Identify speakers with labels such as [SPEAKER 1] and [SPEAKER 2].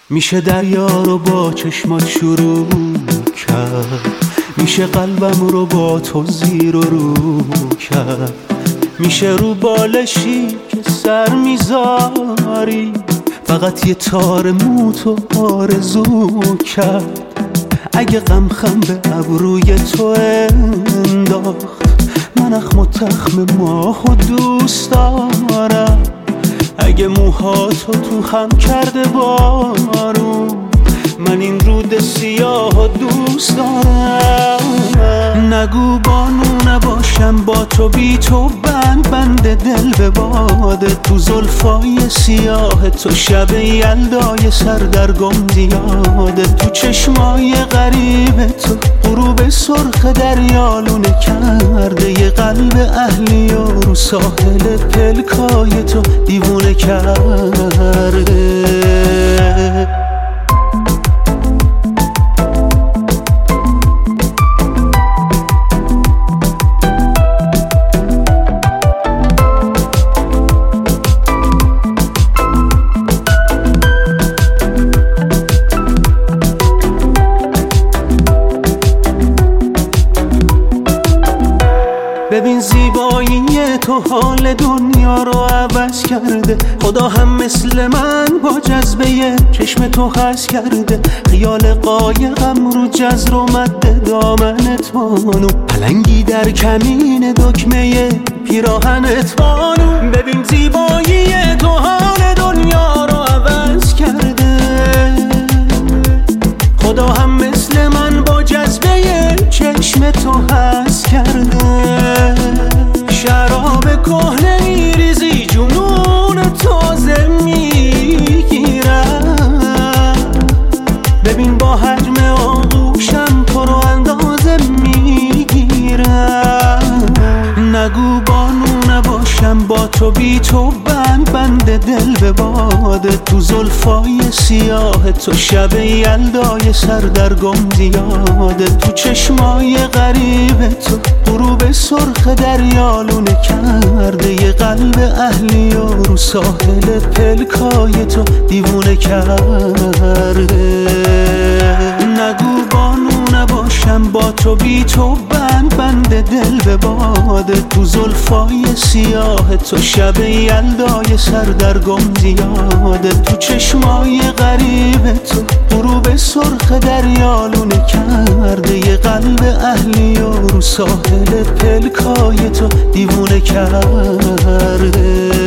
[SPEAKER 1] میشه دریا رو با چشمات شروع کرد، میشه قلبم رو با تو زیر و رو کرد، میشه رو بالشی که سر میذاری فقط یه تار موتو آرزو کرد. اگه غم خم به ابروی تو انداخت، من اخم و تخم ماهو دوست دارم. اگه موهاتو تو هم کرده بارون، من این رود سیاه دوست دارم. نگو بانو نباشم با تو، بی تو بند دل به باده. تو زلفای سیاه تو شب یلدای سردرگم زیاده. تو چشمای غریب تو غروب سرخ دریالونه کرده. یه قلب اهلی و رو ساحل پلکای تو دیوونه کرده. ببین زیبایی تو حال دنیا رو عوض کرده. خدا هم مثل من با جذبه چشم تو خس کرده. خیال قایقم رو جزر و مد دامنت بانو، پلنگی در کمین دکمه پیراهنت بانو. ببین زیبایی تو حال دنیا رو عوض کرده. خدا هم مثل من با جذبه چشم تو حس کرده. شراب کهنه میریزی جنون تازه میگیرم. ببین با حجم آغوشم تو رو اندازه میگیرم. نگو بانو نباشم با تو، بی تو بند دل به باده. تو زلفای سیاه تو شب یلدای سردرگم زیاده. تو چشمای غریب تو غروب سرخ دریالونه کرده. یه قلب اهلی و رو ساحل پلکای تو دیوونه کرده. نگو بانو نباشم با تو، بی تو بند دل به باده. تو زلفای سیاه تو شب یلدای سردرگم زیاده. تو چشمای غریب تو غروب سرخ دریالونه کرده. یه قلب اهلی و رو ساحل پلکای تو دیوونه کرده.